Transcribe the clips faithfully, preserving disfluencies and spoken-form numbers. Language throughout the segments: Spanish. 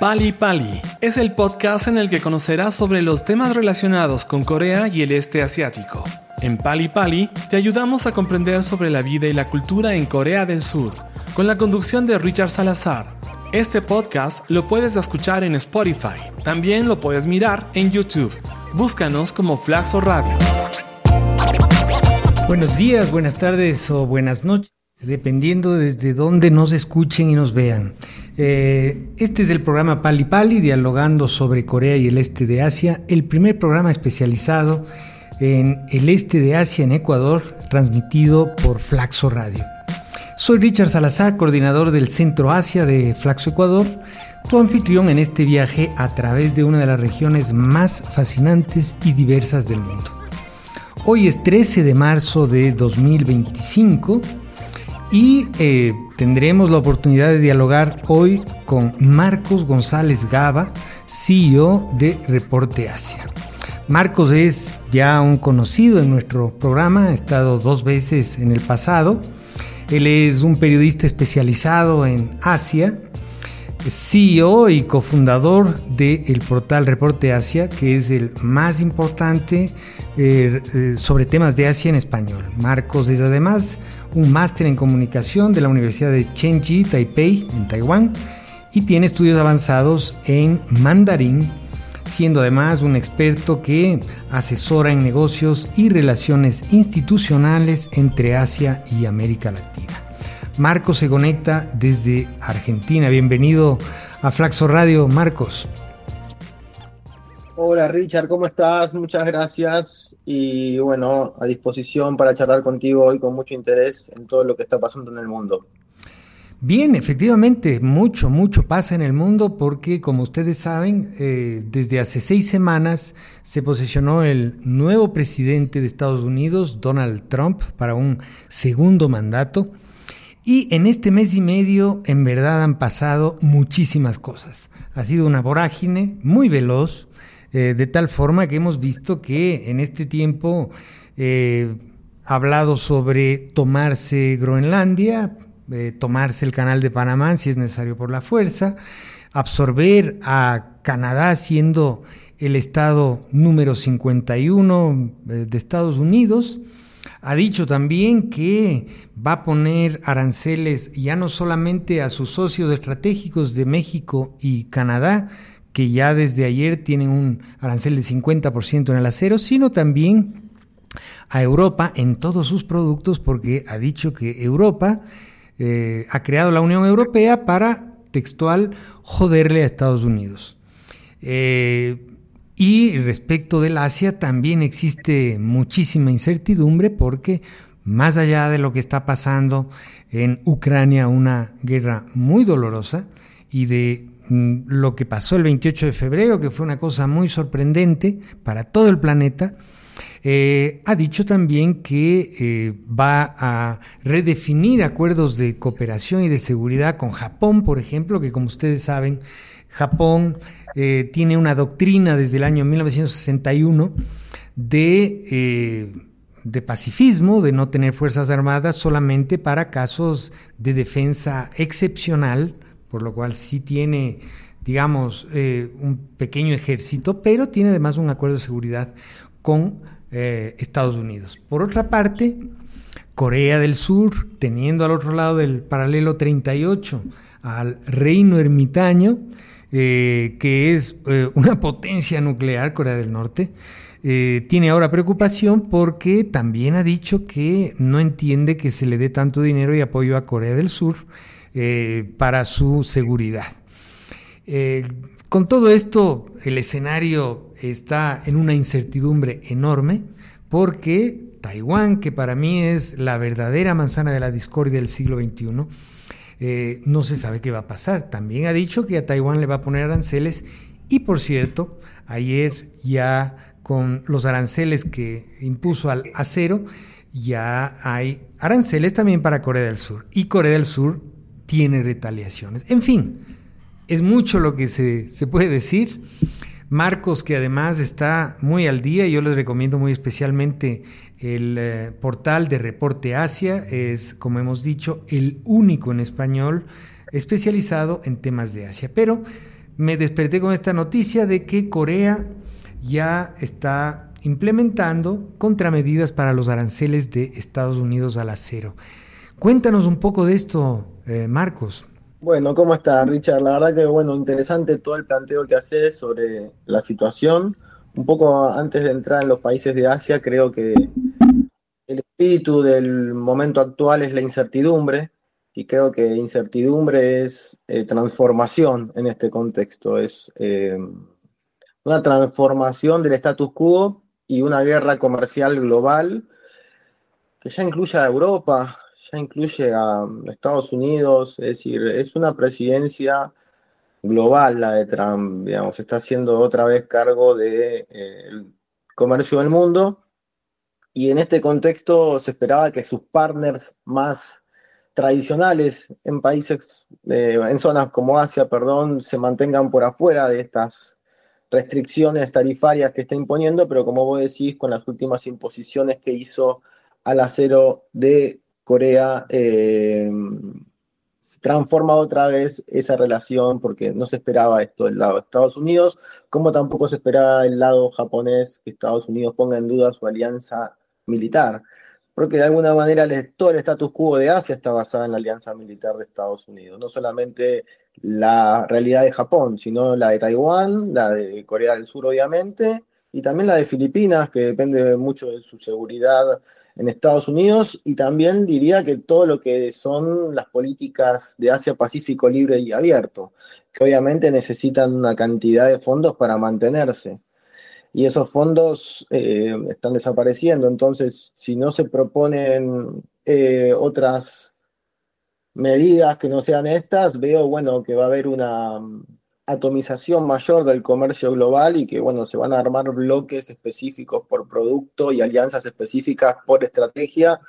Pali Pali es el podcast en el que conocerás sobre los temas relacionados con Corea y el este asiático. En Pali Pali te ayudamos a comprender sobre la vida y la cultura en Corea del Sur, con la conducción de Richard Salazar. Este podcast lo puedes escuchar en Spotify, también lo puedes mirar en YouTube. Búscanos como Flaxo Radio. Buenos días, buenas tardes o buenas noches, dependiendo desde dónde nos escuchen y nos vean. Eh, este es el programa Pali Pali, dialogando sobre Corea y el este de Asia, el primer programa especializado en el este de Asia en Ecuador, transmitido por Flaxo Radio. Soy Richard Salazar, coordinador del Centro Asia de Flaxo Ecuador, tu anfitrión en este viaje a través de una de las regiones más fascinantes y diversas del mundo. Hoy es trece de marzo de dos mil veinticinco y eh, tendremos la oportunidad de dialogar hoy con Marcos González Gaba, C E O de Reporte Asia. Marcos es ya un conocido en nuestro programa, ha estado dos veces en el pasado. Él es un periodista especializado en Asia, C E O y cofundador del portal Reporte Asia, que es el más importante eh, eh, sobre temas de Asia en español. Marcos es además un máster en comunicación de la Universidad de Chengchi, Taipei, en Taiwán, y tiene estudios avanzados en mandarín, siendo además un experto que asesora en negocios y relaciones institucionales entre Asia y América Latina. Marcos se conecta desde Argentina. Bienvenido a Flaxo Radio, Marcos. Hola Richard, ¿cómo estás? Muchas gracias y bueno, a disposición para charlar contigo hoy con mucho interés en todo lo que está pasando en el mundo. Bien, efectivamente, mucho, mucho pasa en el mundo porque, como ustedes saben, eh, desde hace seis semanas se posesionó el nuevo presidente de Estados Unidos, Donald Trump, para un segundo mandato. Y en este mes y medio, en verdad, han pasado muchísimas cosas. Ha sido una vorágine muy veloz, eh, de tal forma que hemos visto que en este tiempo eh, ha hablado sobre tomarse Groenlandia, eh, tomarse el canal de Panamá si es necesario por la fuerza, absorber a Canadá siendo el estado número cincuenta y uno de Estados Unidos. Ha dicho también que va a poner aranceles ya no solamente a sus socios estratégicos de México y Canadá, que ya desde ayer tienen un arancel de cincuenta por ciento en el acero, sino también a Europa en todos sus productos, porque ha dicho que Europa eh, ha creado la Unión Europea para, textual, joderle a Estados Unidos. Eh, Y respecto del Asia también existe muchísima incertidumbre porque más allá de lo que está pasando en Ucrania, una guerra muy dolorosa, y de mm, lo que pasó el veintiocho de febrero, que fue una cosa muy sorprendente para todo el planeta, eh, ha dicho también que eh, va a redefinir acuerdos de cooperación y de seguridad con Japón, por ejemplo, que como ustedes saben, Japón eh, tiene una doctrina desde el año mil novecientos sesenta y uno de, eh, de pacifismo, de no tener fuerzas armadas solamente para casos de defensa excepcional, por lo cual sí tiene, digamos, eh, un pequeño ejército, pero tiene además un acuerdo de seguridad con eh, Estados Unidos. Por otra parte, Corea del Sur, teniendo al otro lado del paralelo treinta y ocho al Reino Ermitaño, Eh, que es eh, una potencia nuclear, Corea del Norte, eh, tiene ahora preocupación porque también ha dicho que no entiende que se le dé tanto dinero y apoyo a Corea del Sur eh, para su seguridad. Eh, con todo esto, el escenario está en una incertidumbre enorme porque Taiwán, que para mí es la verdadera manzana de la discordia del siglo veintiuno, Eh, no se sabe qué va a pasar. También ha dicho que a Taiwán le va a poner aranceles y, por cierto, ayer ya con los aranceles que impuso al acero, ya hay aranceles también para Corea del Sur y Corea del Sur tiene retaliaciones. En fin, es mucho lo que se, se puede decir. Marcos, que además está muy al día, yo les recomiendo muy especialmente el eh, portal de Reporte Asia, es, como hemos dicho, el único en español especializado en temas de Asia. Pero me desperté con esta noticia de que Corea ya está implementando contramedidas para los aranceles de Estados Unidos al acero. Cuéntanos un poco de esto, eh, Marcos. Bueno, ¿cómo está, Richard? La verdad que, bueno, interesante todo el planteo que haces sobre la situación. Un poco antes de entrar en los países de Asia, creo que el espíritu del momento actual es la incertidumbre, y creo que incertidumbre es eh, transformación en este contexto. Es eh, una transformación del status quo y una guerra comercial global que ya incluye a Europa, ya incluye a Estados Unidos. Es decir, es una presidencia global la de Trump, digamos, está haciendo otra vez cargo del de, eh, comercio del mundo, y en este contexto se esperaba que sus partners más tradicionales en países, eh, en zonas como Asia, perdón, se mantengan por afuera de estas restricciones tarifarias que está imponiendo, pero como vos decís, con las últimas imposiciones que hizo al acero de Corea, eh, transforma otra vez esa relación, porque no se esperaba esto del lado de Estados Unidos, como tampoco se esperaba del lado japonés que Estados Unidos ponga en duda su alianza militar, porque de alguna manera el, todo el status quo de Asia está basado en la alianza militar de Estados Unidos, no solamente la realidad de Japón, sino la de Taiwán, la de Corea del Sur obviamente, y también la de Filipinas, que depende mucho de su seguridad en Estados Unidos, y también diría que todo lo que son las políticas de Asia-Pacífico libre y abierto, que obviamente necesitan una cantidad de fondos para mantenerse. Y esos fondos eh, están desapareciendo. Entonces, si no se proponen eh, otras medidas que no sean estas, veo, bueno, que va a haber una atomización mayor del comercio global, y que, bueno, se van a armar bloques específicos por producto y alianzas específicas por estrategia,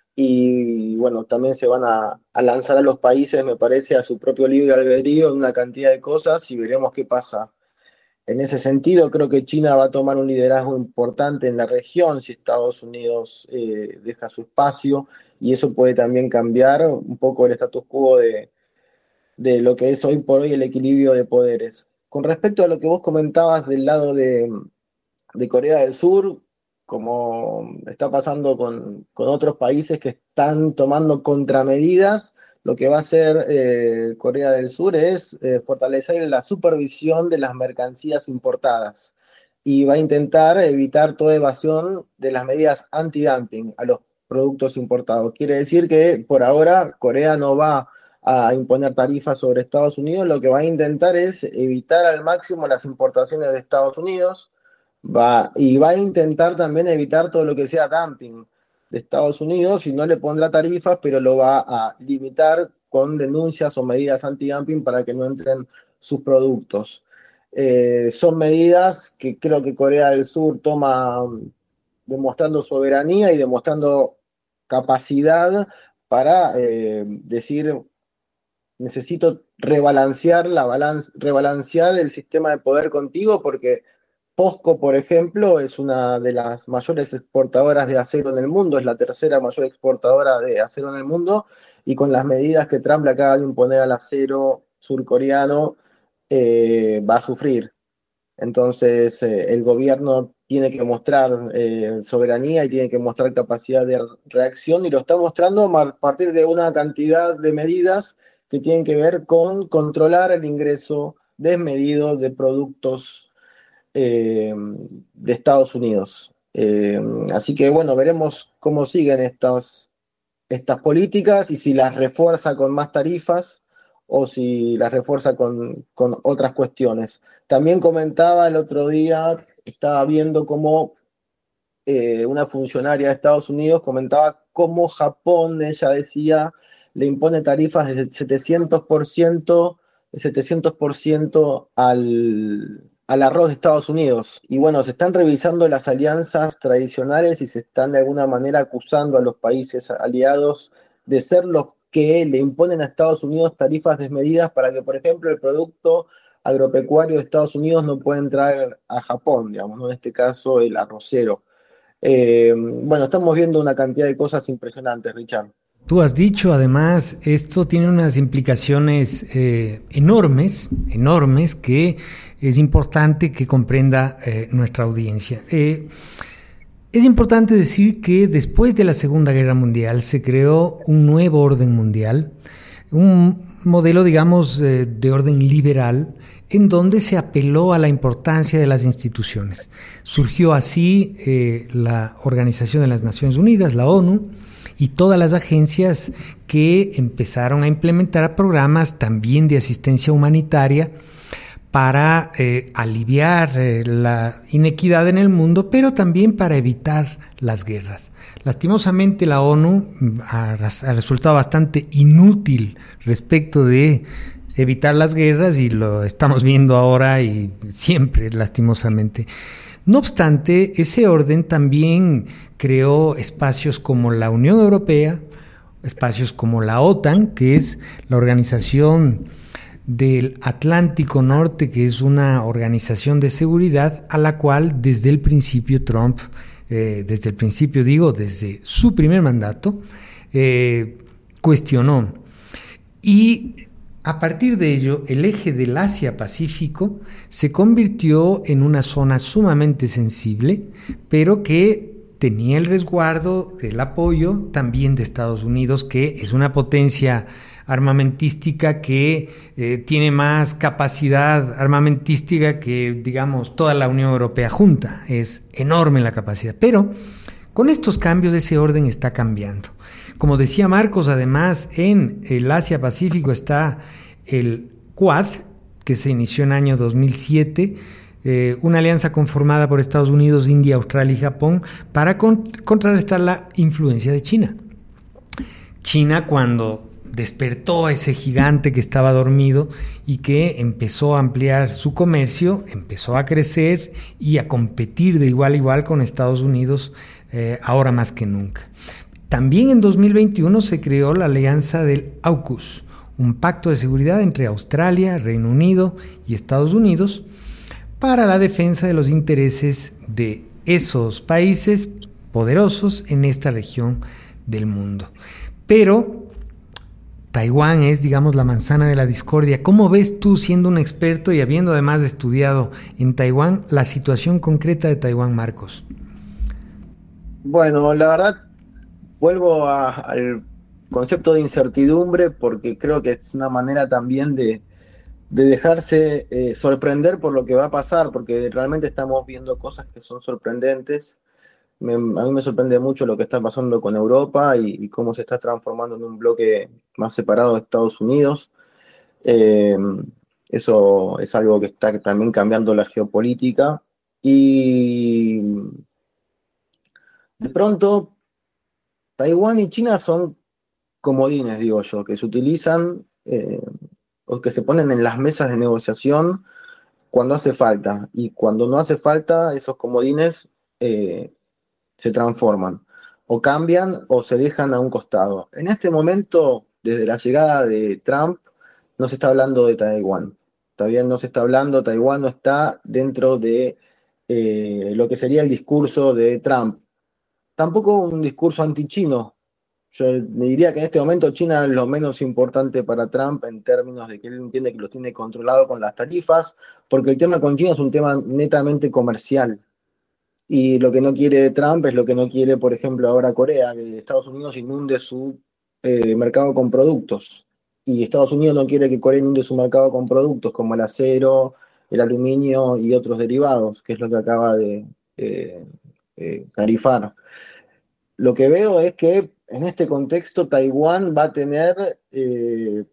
y, bueno, también se van a, a lanzar a los países, me parece, a su propio libre albedrío en una cantidad de cosas, y veremos qué pasa. En ese sentido, creo que China va a tomar un liderazgo importante en la región si Estados Unidos eh, deja su espacio, y eso puede también cambiar un poco el status quo de, de lo que es hoy por hoy el equilibrio de poderes. Con respecto a lo que vos comentabas del lado de, de Corea del Sur, como está pasando con, con otros países que están tomando contramedidas, lo que va a hacer eh, Corea del Sur es eh, fortalecer la supervisión de las mercancías importadas, y va a intentar evitar toda evasión de las medidas anti-dumping a los productos importados. Quiere decir que por ahora Corea no va a imponer tarifas sobre Estados Unidos, lo que va a intentar es evitar al máximo las importaciones de Estados Unidos. Va, y va a intentar también evitar todo lo que sea dumping de Estados Unidos, y no le pondrá tarifas, pero lo va a limitar con denuncias o medidas anti-dumping para que no entren sus productos. Eh, son medidas que creo que Corea del Sur toma demostrando soberanía y demostrando capacidad para eh, decir: necesito rebalancear, la balanz rebalancear el sistema de poder contigo, porque POSCO, por ejemplo, es una de las mayores exportadoras de acero en el mundo, es la tercera mayor exportadora de acero en el mundo, y con las medidas que Trump le acaba de imponer al acero surcoreano, eh, va a sufrir. Entonces, eh, el gobierno tiene que mostrar eh, soberanía y tiene que mostrar capacidad de reacción, y lo está mostrando a partir de una cantidad de medidas que tienen que ver con controlar el ingreso desmedido de productos eh, de Estados Unidos. Eh, así que, bueno, veremos cómo siguen estas, estas políticas, y si las refuerza con más tarifas o si las refuerza con, con otras cuestiones. También comentaba el otro día, estaba viendo cómo eh, una funcionaria de Estados Unidos comentaba cómo Japón, ella decía, le impone tarifas de setecientos por ciento, de setecientos por ciento al, al arroz de Estados Unidos. Y bueno, se están revisando las alianzas tradicionales y se están de alguna manera acusando a los países aliados de ser los que le imponen a Estados Unidos tarifas desmedidas para que, por ejemplo, el producto agropecuario de Estados Unidos no pueda entrar a Japón, digamos, ¿no? En este caso el arrocero. Eh, bueno, estamos viendo una cantidad de cosas impresionantes, Richard. Tú has dicho, además, esto tiene unas implicaciones eh, enormes, enormes, que es importante que comprenda eh, nuestra audiencia. Eh, es importante decir que después de la Segunda Guerra Mundial se creó un nuevo orden mundial, un modelo, digamos, eh, de orden liberal, en donde se apeló a la importancia de las instituciones. Surgió así eh, la Organización de las Naciones Unidas, la ONU, y todas las agencias que empezaron a implementar programas también de asistencia humanitaria para eh, aliviar eh, la inequidad en el mundo, pero también para evitar las guerras. Lastimosamente la ONU ha, ha resultado bastante inútil respecto de evitar las guerras, y lo estamos viendo ahora y siempre, lastimosamente. No obstante, ese orden también creó espacios como la Unión Europea, espacios como la OTAN, que es la Organización del Atlántico Norte, que es una organización de seguridad a la cual desde el principio Trump, eh, desde el principio digo, desde su primer mandato, eh, cuestionó. Y a partir de ello, el eje del Asia-Pacífico se convirtió en una zona sumamente sensible, pero que tenía el resguardo del apoyo también de Estados Unidos, que es una potencia armamentística que eh, tiene más capacidad armamentística que, digamos, toda la Unión Europea junta. Es enorme la capacidad, pero con estos cambios ese orden está cambiando. Como decía Marcos, además en el Asia-Pacífico está el Quad, que se inició en el año dos mil siete, eh, una alianza conformada por Estados Unidos, India, Australia y Japón para con- contrarrestar la influencia de China. China, cuando despertó a ese gigante que estaba dormido y que empezó a ampliar su comercio, empezó a crecer y a competir de igual a igual con Estados Unidos, eh, ahora más que nunca. También en dos mil veintiuno se creó la alianza del AUKUS, un pacto de seguridad entre Australia, Reino Unido y Estados Unidos para la defensa de los intereses de esos países poderosos en esta región del mundo. Pero Taiwán es, digamos, la manzana de la discordia. ¿Cómo ves tú, siendo un experto y habiendo además estudiado en Taiwán, la situación concreta de Taiwán, Marcos? Bueno, la verdad, vuelvo a- al concepto de incertidumbre porque creo que es una manera también de, de dejarse eh, sorprender por lo que va a pasar, porque realmente estamos viendo cosas que son sorprendentes. Me- a mí me sorprende mucho lo que está pasando con Europa y, y cómo se está transformando en un bloque más separado de Estados Unidos. Eh, Eso es algo que está también cambiando la geopolítica. Y de pronto, Taiwán y China son comodines, digo yo, que se utilizan eh, o que se ponen en las mesas de negociación cuando hace falta. Y cuando no hace falta, esos comodines eh, se transforman, o cambian o se dejan a un costado. En este momento, desde la llegada de Trump, no se está hablando de Taiwán. Todavía no se está hablando, Taiwán no está dentro de eh, lo que sería el discurso de Trump. Tampoco un discurso anti-chino. Yo me diría que en este momento China es lo menos importante para Trump en términos de que él entiende que lo tiene controlado con las tarifas, porque el tema con China es un tema netamente comercial. Y lo que no quiere Trump es lo que no quiere, por ejemplo, ahora Corea, que Estados Unidos inunde su eh, mercado con productos. Y Estados Unidos no quiere que Corea inunde su mercado con productos como el acero, el aluminio y otros derivados, que es lo que acaba de eh, eh, tarifar. Lo que veo es que en este contexto Taiwán va a tener, eh,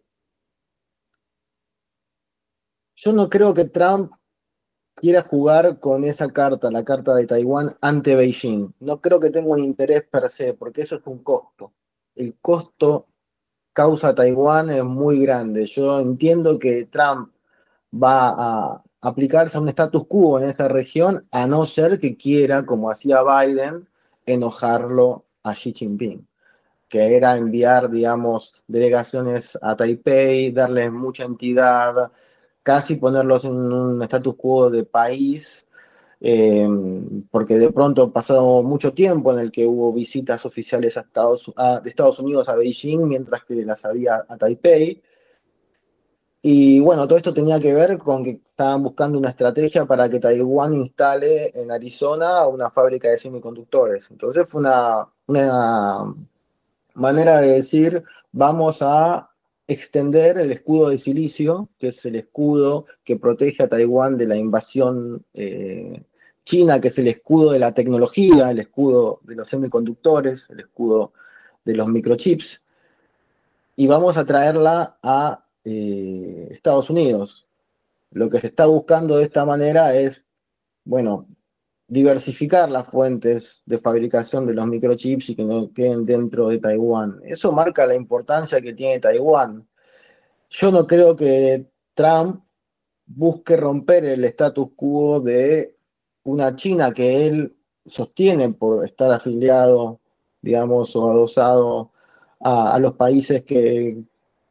yo no creo que Trump quiera jugar con esa carta, la carta de Taiwán ante Beijing. No creo que tenga un interés per se, porque eso es un costo. El costo causa a Taiwán es muy grande. Yo entiendo que Trump va a aplicarse a un status quo en esa región, a no ser que quiera, como hacía Biden, enojarlo a Xi Jinping, que era enviar, digamos, delegaciones a Taipei, darles mucha entidad, casi ponerlos en un status quo de país, eh, porque de pronto pasó mucho tiempo en el que hubo visitas oficiales a Estados, a, de Estados Unidos a Beijing, mientras que las había a Taipei. Y bueno, todo esto tenía que ver con que estaban buscando una estrategia para que Taiwán instale en Arizona una fábrica de semiconductores. Entonces fue una, una manera de decir, vamos a extender el escudo de silicio, que es el escudo que protege a Taiwán de la invasión eh, china, que es el escudo de la tecnología, el escudo de los semiconductores, el escudo de los microchips, y vamos a traerla a eh, Estados Unidos. Lo que se está buscando de esta manera es, bueno, diversificar las fuentes de fabricación de los microchips y que no queden dentro de Taiwán. Eso marca la importancia que tiene Taiwán. Yo no creo que Trump busque romper el status quo de una China que él sostiene por estar afiliado, digamos, o adosado a, a los países que,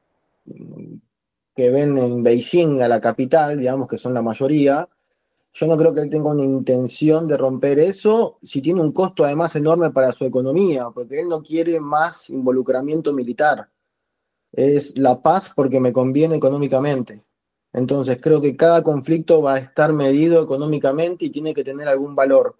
que ven en Beijing a la capital, digamos, que son la mayoría. Yo no creo que él tenga una intención de romper eso, si tiene un costo además enorme para su economía, porque él no quiere más involucramiento militar. Es la paz porque me conviene económicamente. Entonces creo que cada conflicto va a estar medido económicamente y tiene que tener algún valor.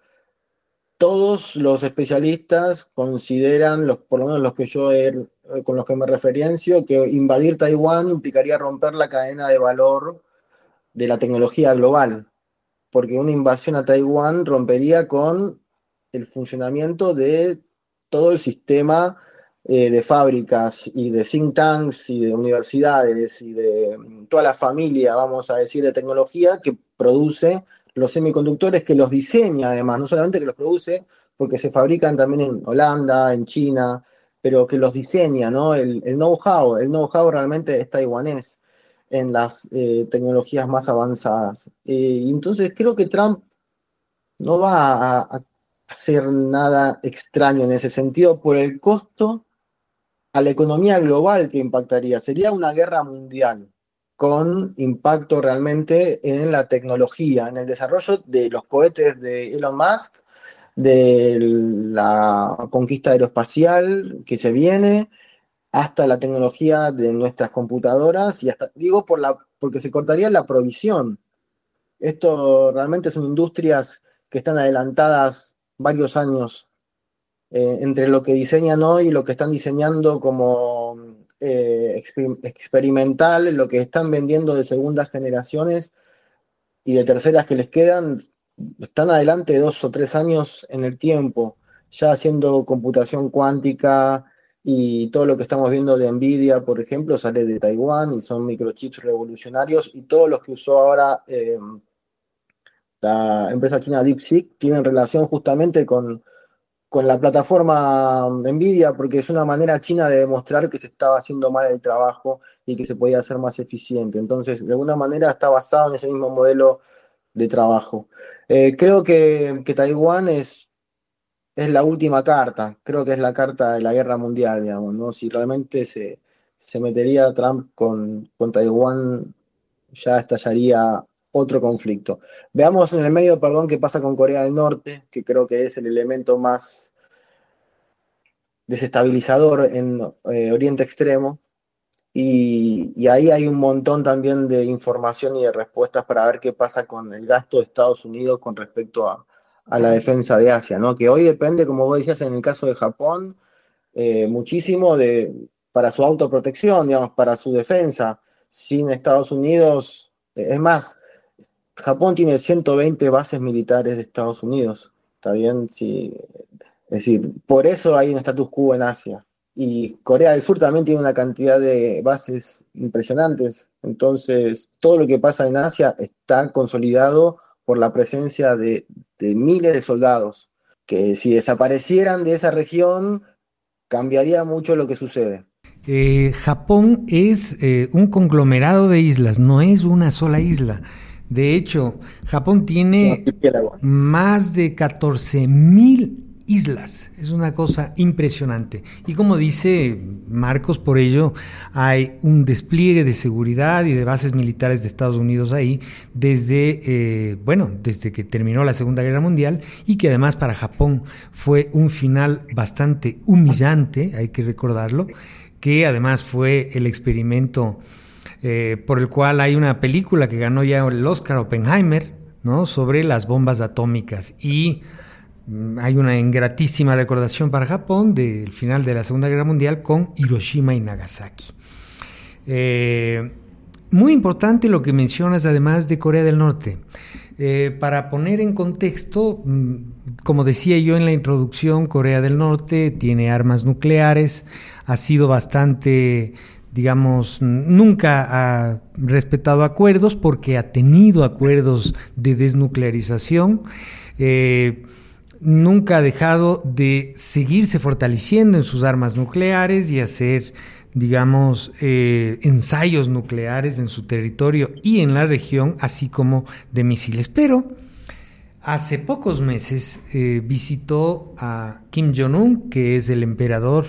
Todos los especialistas consideran, los, por lo menos los que yo he, con los que me referencio, que invadir Taiwán implicaría romper la cadena de valor de la tecnología global, porque una invasión a Taiwán rompería con el funcionamiento de todo el sistema eh, de fábricas y de think tanks y de universidades y de toda la familia, vamos a decir, de tecnología que produce los semiconductores, que los diseña además, no solamente que los produce, porque se fabrican también en Holanda, en China, pero que los diseña, ¿no? El, el know-how, el know-how realmente es taiwanés en las eh, tecnologías más avanzadas. Eh, y entonces creo que Trump no va a, a hacer nada extraño en ese sentido por el costo a la economía global que impactaría. Sería una guerra mundial con impacto realmente en la tecnología, en el desarrollo de los cohetes de Elon Musk, de la conquista aeroespacial que se viene, hasta la tecnología de nuestras computadoras y hasta, digo, por la, porque se cortaría la provisión. Esto realmente son industrias que están adelantadas varios años eh, entre lo que diseñan hoy y lo que están diseñando como eh, exper- experimental, lo que están vendiendo de segundas generaciones y de terceras que les quedan, están adelante dos o tres años en el tiempo, ya haciendo computación cuántica y todo lo que estamos viendo de Nvidia, por ejemplo, sale de Taiwán y son microchips revolucionarios y todos los que usó ahora eh, la empresa china DeepSeek tienen relación justamente con, con la plataforma Nvidia porque es una manera china de demostrar que se estaba haciendo mal el trabajo y que se podía hacer más eficiente. Entonces, de alguna manera está basado en ese mismo modelo de trabajo. Eh, creo que, que Taiwán es, es la última carta, creo que es la carta de la guerra mundial, digamos, ¿no? Si realmente se, se metería Trump con, con Taiwán, ya estallaría otro conflicto. Veamos en el medio, perdón, qué pasa con Corea del Norte, que creo que es el elemento más desestabilizador en eh, Oriente Extremo. Y, y ahí hay un montón también de información y de respuestas para ver qué pasa con el gasto de Estados Unidos con respecto a, a la defensa de Asia, ¿no? Que hoy depende, como vos decías, en el caso de Japón, eh, muchísimo de, para su autoprotección, digamos, para su defensa. Sin Estados Unidos, eh, es más, Japón tiene ciento veinte bases militares de Estados Unidos, ¿está bien? Sí, es decir, por eso hay un status quo en Asia. Y Corea del Sur también tiene una cantidad de bases impresionantes. Entonces, todo lo que pasa en Asia está consolidado por la presencia de, de miles de soldados, que si desaparecieran de esa región, cambiaría mucho lo que sucede. Eh, Japón es eh, un conglomerado de islas, no es una sola isla. De hecho, Japón tiene más de catorce mil islas. Es una cosa impresionante. Y como dice Marcos, por ello hay un despliegue de seguridad y de bases militares de Estados Unidos ahí desde, eh, bueno, desde que terminó la Segunda Guerra Mundial, y que además para Japón fue un final bastante humillante, hay que recordarlo, que además fue el experimento eh, por el cual hay una película que ganó ya el Oscar, Oppenheimer, ¿no?, sobre las bombas atómicas. Y hay una ingratísima recordación para Japón del final de la Segunda Guerra Mundial con Hiroshima y Nagasaki. Eh, muy importante lo que mencionas además de Corea del Norte. Eh, para poner en contexto, como decía yo en la introducción, Corea del Norte tiene armas nucleares, ha sido bastante, digamos, nunca ha respetado acuerdos porque ha tenido acuerdos de desnuclearización. Eh, Nunca ha dejado de seguirse fortaleciendo en sus armas nucleares y hacer, digamos, eh, ensayos nucleares en su territorio y en la región, así como de misiles. Pero hace pocos meses eh, visitó a Kim Jong-un, que es el emperador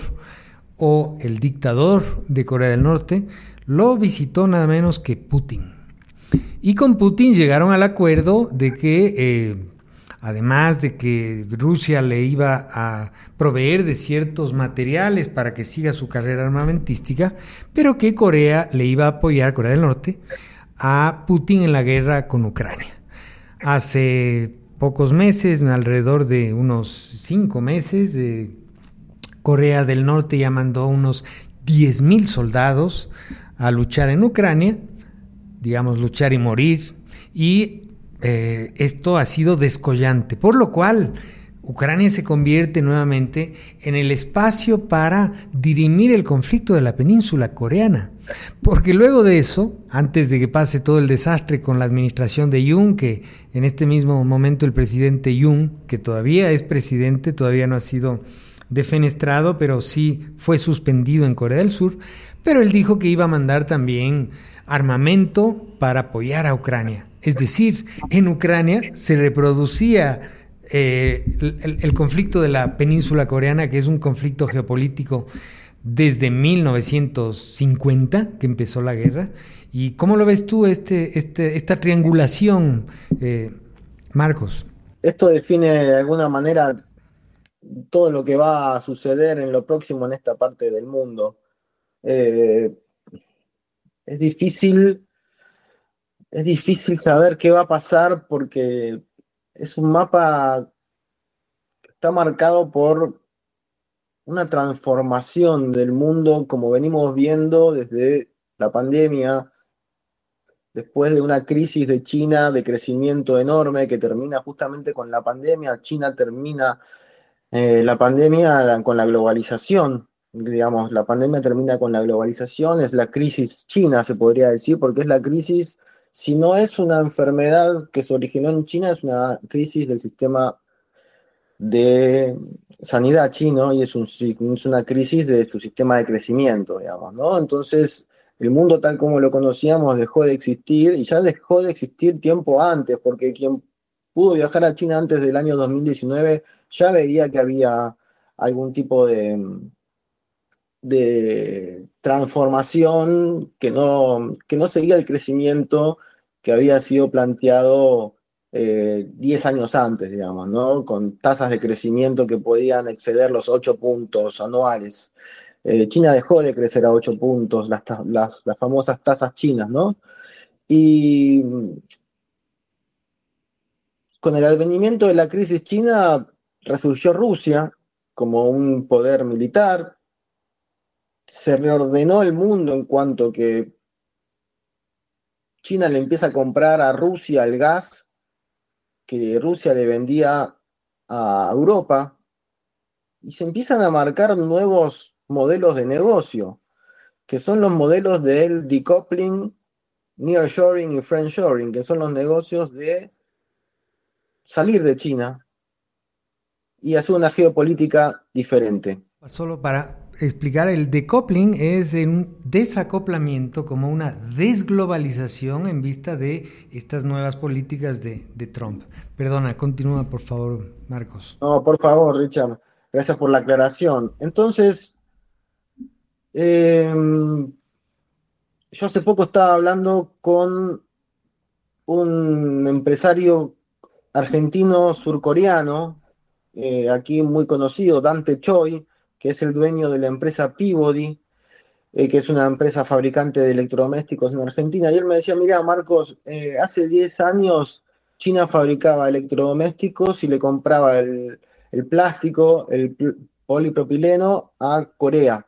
o el dictador de Corea del Norte. Lo visitó nada menos que Putin. Y con Putin llegaron al acuerdo de que Eh, además de que Rusia le iba a proveer de ciertos materiales para que siga su carrera armamentística, pero que Corea le iba a apoyar, Corea del Norte, a Putin en la guerra con Ucrania. Hace pocos meses, alrededor de unos cinco meses, de Corea del Norte ya mandó unos diez mil soldados a luchar en Ucrania, digamos, luchar y morir, y Eh, esto ha sido descollante, por lo cual Ucrania se convierte nuevamente en el espacio para dirimir el conflicto de la península coreana, porque luego de eso, antes de que pase todo el desastre con la administración de Yoon, que en este mismo momento el presidente Yoon, que todavía es presidente, todavía no ha sido defenestrado, pero sí fue suspendido en Corea del Sur, pero él dijo que iba a mandar también armamento para apoyar a Ucrania. Es decir, en Ucrania se reproducía eh, el, el conflicto de la península coreana, que es un conflicto geopolítico desde mil novecientos cincuenta, que empezó la guerra. ¿Y cómo lo ves tú, este, este, esta triangulación, eh, Marcos? Esto define de alguna manera todo lo que va a suceder en lo próximo en esta parte del mundo. Eh, es difícil... Es difícil saber qué va a pasar porque es un mapa que está marcado por una transformación del mundo, como venimos viendo desde la pandemia, después de una crisis de China de crecimiento enorme que termina justamente con la pandemia. China termina eh, la pandemia con la globalización. Digamos, la pandemia termina con la globalización, es la crisis china, se podría decir, porque es la crisis... Si no es una enfermedad que se originó en China, es una crisis del sistema de sanidad chino y es, un, es una crisis de su sistema de crecimiento, digamos, ¿no? Entonces, el mundo tal como lo conocíamos dejó de existir, y ya dejó de existir tiempo antes, porque quien pudo viajar a China antes del año dos mil diecinueve ya veía que había algún tipo de... de transformación que no, que no seguía el crecimiento que había sido planteado eh, diez años antes, digamos, ¿no? Con tasas de crecimiento que podían exceder los ocho puntos anuales. Eh, China dejó de crecer a ocho puntos, las, las, las famosas tasas chinas, ¿no? Y con el advenimiento de la crisis china resurgió Rusia como un poder militar. Se reordenó el mundo en cuanto que China le empieza a comprar a Rusia el gas que Rusia le vendía a Europa, y se empiezan a marcar nuevos modelos de negocio, que son los modelos del decoupling, nearshoring y friendshoring, que son los negocios de salir de China y hacer una geopolítica diferente. Solo para explicar, el decoupling es un desacoplamiento, como una desglobalización en vista de estas nuevas políticas de, de Trump. Perdona, continúa por favor, Marcos. No, por favor, Richard, gracias por la aclaración. Entonces, eh, yo hace poco estaba hablando con un empresario argentino surcoreano, eh, aquí muy conocido, Dante Choi, que es el dueño de la empresa Peabody, eh, que es una empresa fabricante de electrodomésticos en Argentina, y él me decía, mira, Marcos, eh, hace diez años China fabricaba electrodomésticos y le compraba el, el plástico, el pl- polipropileno a Corea.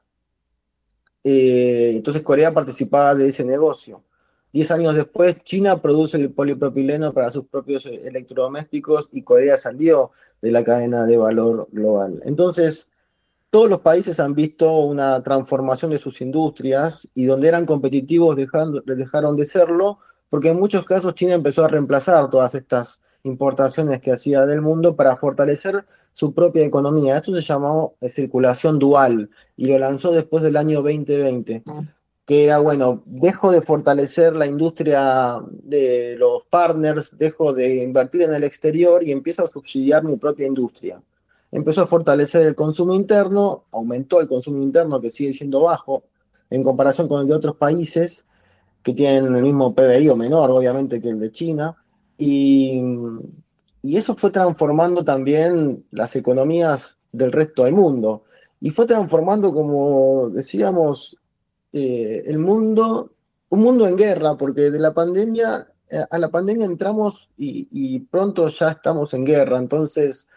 Eh, entonces Corea participaba de ese negocio. Diez años después, China produce el polipropileno para sus propios eh, electrodomésticos y Corea salió de la cadena de valor global. Entonces, todos los países han visto una transformación de sus industrias y donde eran competitivos dejando- dejaron de serlo, porque en muchos casos China empezó a reemplazar todas estas importaciones que hacía del mundo para fortalecer su propia economía. Eso se llamó eh, circulación dual y lo lanzó después del año dos mil veinte, que era, bueno, dejo de fortalecer la industria de los partners, dejo de invertir en el exterior y empiezo a subsidiar mi propia industria. Empezó a fortalecer el consumo interno, aumentó el consumo interno que sigue siendo bajo en comparación con el de otros países que tienen el mismo P B I o menor, obviamente, que el de China, y, y eso fue transformando también las economías del resto del mundo. Y fue transformando, como decíamos, eh, el mundo, un mundo en guerra, porque de la pandemia, eh, a la pandemia entramos y, y pronto ya estamos en guerra. Entonces,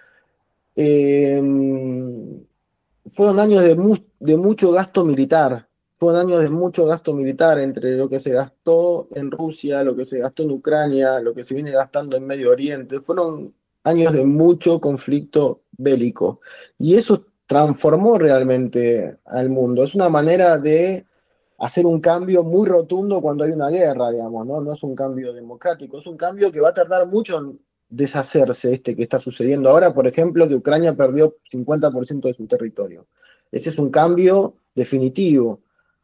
eh, fueron años de, mu- de mucho gasto militar. Fueron años de mucho gasto militar entre lo que se gastó en Rusia, lo que se gastó en Ucrania, lo que se viene gastando en Medio Oriente. Fueron años de mucho conflicto bélico. Y eso transformó realmente al mundo. Es una manera de hacer un cambio muy rotundo cuando hay una guerra, digamos, ¿no? No es un cambio democrático, es un cambio que va a tardar mucho en deshacerse este que está sucediendo ahora, por ejemplo, que Ucrania perdió cincuenta por ciento de su territorio. Ese es un cambio definitivo.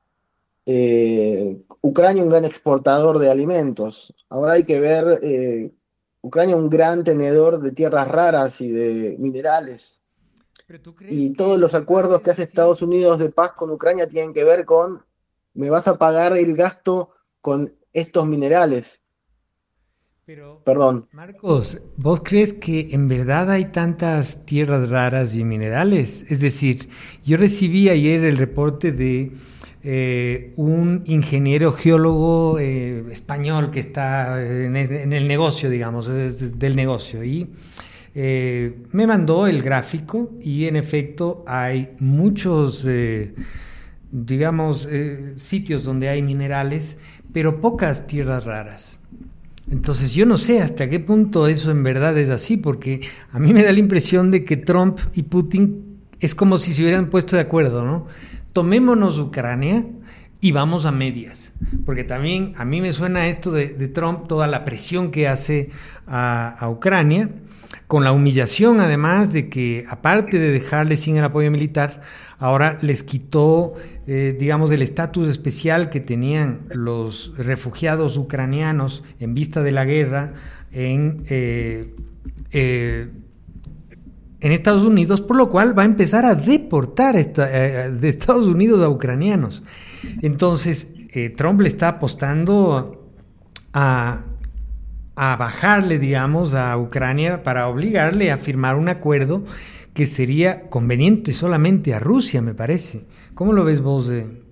Eh, Ucrania un gran exportador de alimentos. Ahora hay que ver, eh, Ucrania un gran tenedor de tierras raras y de minerales. ¿Pero tú crees Y que todos en los verdad acuerdos es que hace así? Estados Unidos de paz con Ucrania tienen que ver con, me vas a pagar el gasto con estos minerales. Pero, Perdón. Marcos, ¿vos crees que en verdad hay tantas tierras raras y minerales? Es decir, yo recibí ayer el reporte de eh, un ingeniero geólogo eh, español que está en el, en el negocio, digamos, es del negocio, y eh, me mandó el gráfico y en efecto hay muchos, eh, digamos, eh, sitios donde hay minerales, pero pocas tierras raras. Entonces yo no sé hasta qué punto eso en verdad es así, porque a mí me da la impresión de que Trump y Putin es como si se hubieran puesto de acuerdo, ¿no? Tomémonos Ucrania y vamos a medias, porque también a mí me suena esto de, de Trump, toda la presión que hace a, a Ucrania, con la humillación además de que, aparte de dejarle sin el apoyo militar, ahora les quitó, eh, digamos, el estatus especial que tenían los refugiados ucranianos en vista de la guerra en, eh, eh, en Estados Unidos, por lo cual va a empezar a deportar esta, eh, de Estados Unidos a ucranianos. Entonces, eh, Trump le está apostando a... a bajarle, digamos, a Ucrania para obligarle a firmar un acuerdo que sería conveniente solamente a Rusia, me parece. ¿Cómo lo ves vos? Eh?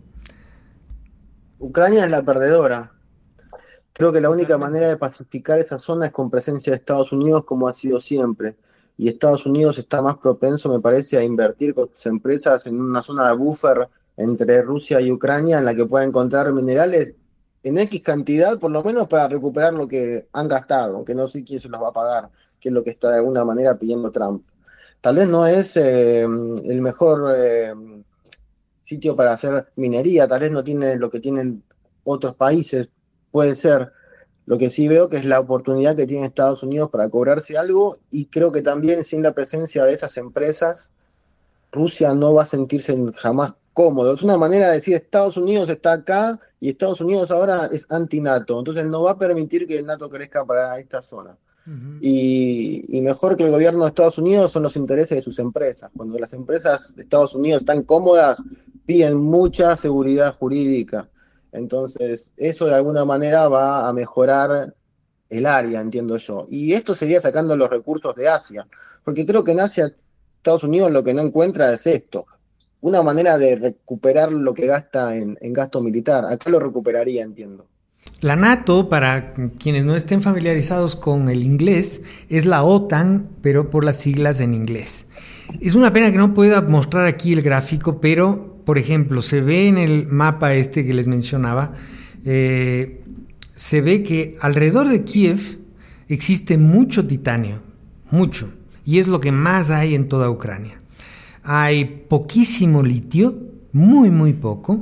Ucrania es la perdedora. Creo que la única Totalmente. manera de pacificar esa zona es con presencia de Estados Unidos, como ha sido siempre. Y Estados Unidos está más propenso, me parece, a invertir con sus empresas en una zona de buffer entre Rusia y Ucrania en la que pueda encontrar minerales en X cantidad, por lo menos para recuperar lo que han gastado, aunque no sé quién se los va a pagar, que es lo que está de alguna manera pidiendo Trump. Tal vez no es eh, el mejor eh, sitio para hacer minería, tal vez no tiene lo que tienen otros países, puede ser. Lo que sí veo que es la oportunidad que tiene Estados Unidos para cobrarse algo y creo que también sin la presencia de esas empresas Rusia no va a sentirse jamás cómodo. Es una manera de decir Estados Unidos está acá y Estados Unidos ahora es anti-NATO, entonces no va a permitir que el NATO crezca para esta zona. Ujú. Y, y mejor que el gobierno de Estados Unidos son los intereses de sus empresas. Cuando las empresas de Estados Unidos están cómodas, piden mucha seguridad jurídica. Entonces, eso de alguna manera va a mejorar el área, entiendo yo. Y esto sería sacando los recursos de Asia, porque creo que en Asia, Estados Unidos lo que no encuentra es esto, una manera de recuperar lo que gasta en, en gasto militar. Acá lo recuperaría, entiendo. La NATO, para quienes no estén familiarizados con el inglés, es la OTAN, pero por las siglas en inglés. Es una pena que no pueda mostrar aquí el gráfico, pero, por ejemplo, se ve en el mapa este que les mencionaba, eh, se ve que alrededor de Kiev existe mucho titanio, mucho, y es lo que más hay en toda Ucrania. Hay poquísimo litio, muy, muy poco.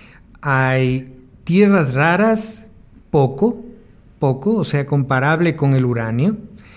Hay tierras raras, poco, poco, o sea, comparable con el uranio.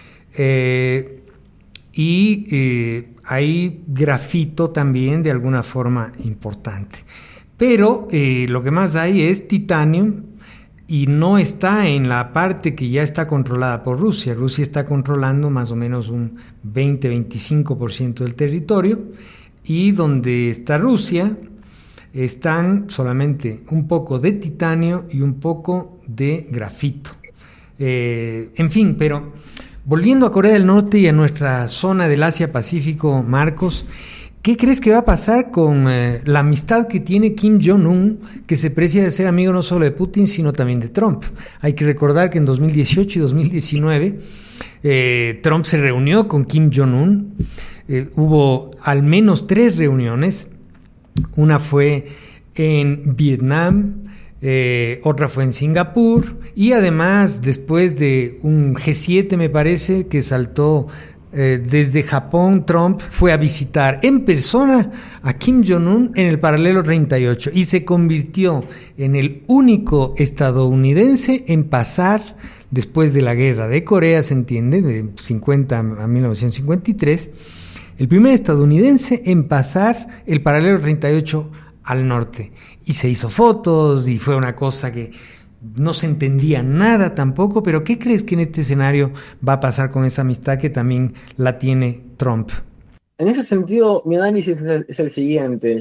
Eh, y eh, hay grafito también de alguna forma importante. Pero eh, lo que más hay es titanio y no está en la parte que ya está controlada por Rusia. Rusia está controlando más o menos un veinte a veinticinco por ciento del territorio, y donde está Rusia están solamente un poco de titanio y un poco de grafito. Eh, en fin, pero volviendo a Corea del Norte y a nuestra zona del Asia-Pacífico, Marcos, ¿qué crees que va a pasar con eh, la amistad que tiene Kim Jong-un, que se precia de ser amigo no solo de Putin, sino también de Trump? Hay que recordar que en dos mil dieciocho y dos mil diecinueve eh, Trump se reunió con Kim Jong-un. Eh, hubo al menos tres reuniones. Una fue en Vietnam, eh, otra fue en Singapur, y además después de un G siete, me parece, que saltó eh, desde Japón, Trump fue a visitar en persona a Kim Jong-un en el paralelo treinta y ocho y se convirtió en el único estadounidense en pasar, después de la guerra de Corea, se entiende, de cincuenta a mil novecientos cincuenta y tres, el primer estadounidense en pasar el paralelo treinta y ocho al norte. Y se hizo fotos y fue una cosa que no se entendía nada tampoco, pero ¿qué crees que en este escenario va a pasar con esa amistad que también la tiene Trump? En ese sentido, mi análisis es el, es el siguiente.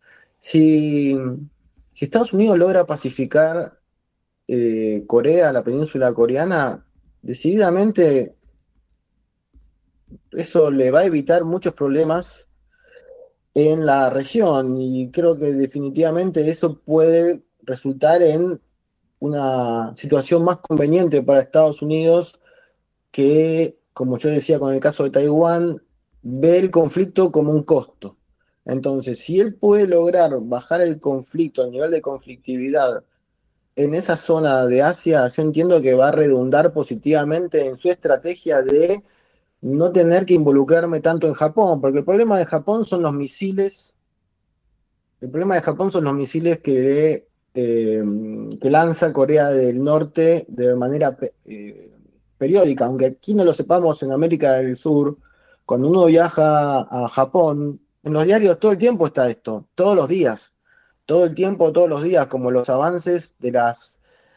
Si, si Estados Unidos logra pacificar eh, Corea, la península coreana, decididamente eso le va a evitar muchos problemas en la región y creo que definitivamente eso puede resultar en una situación más conveniente para Estados Unidos que, como yo decía con el caso de Taiwán, ve el conflicto como un costo. Entonces, si él puede lograr bajar el conflicto, el nivel de conflictividad en esa zona de Asia, yo entiendo que va a redundar positivamente en su estrategia de no tener que involucrarme tanto en Japón, porque el problema de Japón son los misiles, el problema de Japón son los misiles que, eh, que lanza Corea del Norte de manera eh, periódica, aunque aquí no lo sepamos en América del Sur, cuando uno viaja a Japón, en los diarios todo el tiempo está esto, todos los días, todo el tiempo, todos los días, como los avances de las